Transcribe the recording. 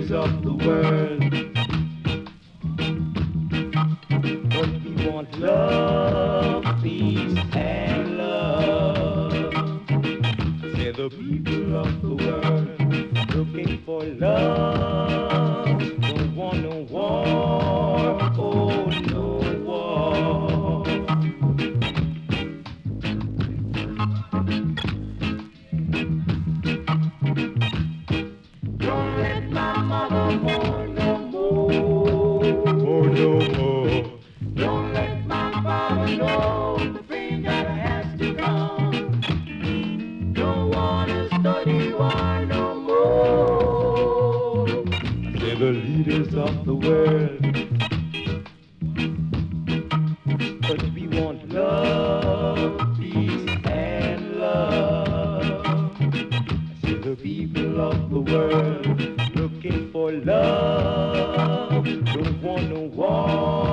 leaders of the world. But we want love, peace, and love. Say the people of the world looking for love. Don't want no war, oh no war. Don't let my mother mourn no more, oh no more. Don't let my father know the pain that has to come. Don't want to study war no more. Say the leaders of the world. But we want love, peace, and love. Say the people of the world looking for love. Don't want no war.